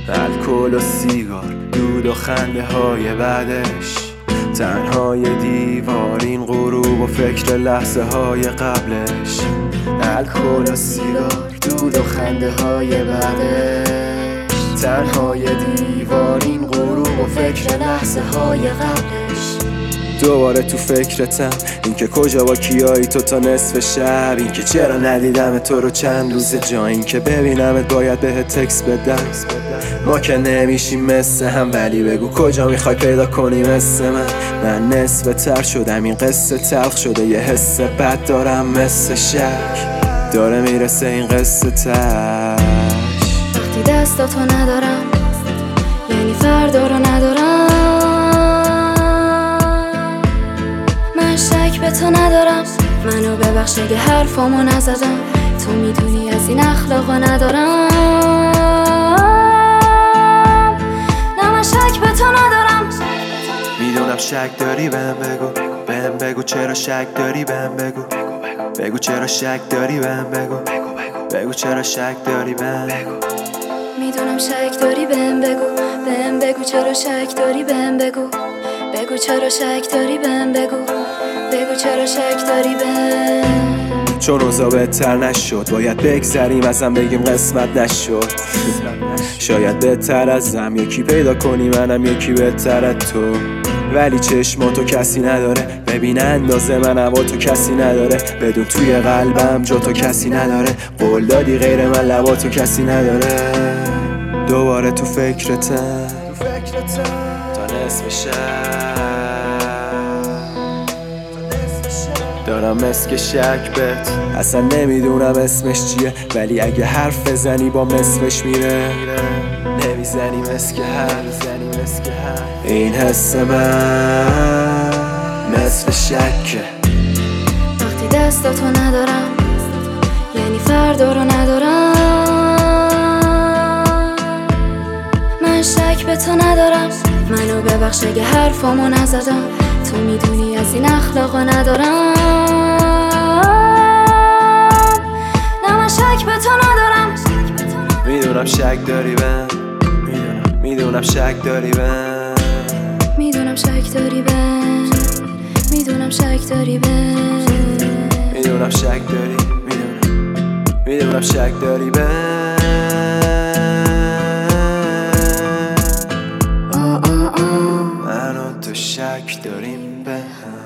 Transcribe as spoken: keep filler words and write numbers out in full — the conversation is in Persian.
الکل و سیگار، دود و خنده های بعدش، تنهای دیوار، این غروب و فکر لحظه های قبلش. الکل و سیگار، دود و خنده های بعدش، تنهای دیوار، این غروب و فکر لحظه های قبلش. دوباره تو فکرتم، اینکه کجا با کیایی تو تا نصف شب، اینکه چرا ندیدم تو رو چند روزه، جا اینکه ببینمت باید بهت تکس بدم. ما که نمیشیم مثل هم، ولی بگو کجا میخوای پیدا کنی مثل من. من نصف تر شدم، این قصه تلخ شده، یه حس بد دارم مثل شک، داره میرسه این قصه تش. وقتی دستاتو ندارم یعنی فردا رو ندارم، من شک به تو ندارم. منو ببخش اگه حرفامو نزدم، تو میدونی از این اخلاقا ندارم. نه من شک به تو ندارم. میدونم شک داری، بهم بگو، بهم بگو چرا شک داری، بهم بگو، بگو چرا شک داری، بهم بگو، بگو چرا شک داری، بهم بگو. میدونم شک داری، بهم بگو، بهم بگو چرا شک داری، بهم بگو، بگو چرا شک داری، بهم بگو، بگو چرا شک داری، بهم. چون اوضاع بهتر نشد باید بگذریم ازم، بگیم قسمت نشد. شاید بهتر ازم یکی پیدا کنی، منم یکی بهتر از تو، ولی چشماتو کسی نداره ببینه اندازه من، هوا تو کسی نداره بدون توی قلبم جا تو کسی نداره، قول دادی غیر من لباتو کسی نداره. دوباره تو فکرتم تا نصف شب، دارم مسک شک بهت، اصلا نمیدونم اسمش چیه، ولی اگه حرف بزنی با مسمش میره. نمیزنی مسک حرف، این حس من مثل شکه. وقتی دستاتو ندارم یعنی فردا رو ندارم، من شک به تو ندارم. منو ببخش اگه حرفامو نزدم، تو میدونی از این اخلاقا ندارم. نه من شک به تو ندارم. میدونم شک داری بهم، میدونم میدونم شک داری بهم، میدونم شک داری بهم، میدونم شک داری بهم، میدونم شک داری، میدونم میدونم شک داری بهم. من و تو شک داریم بهم.